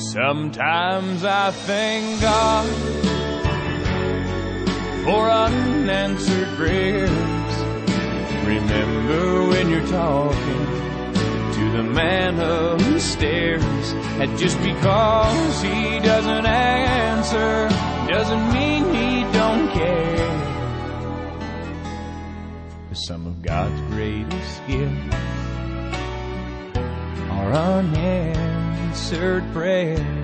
Sometimes I thank God for unanswered prayers. Remember when you're talking to the man upstairs, that just because he doesn't answer doesn't mean he don't care. For some of God's greatest gifts are unanswered prayers.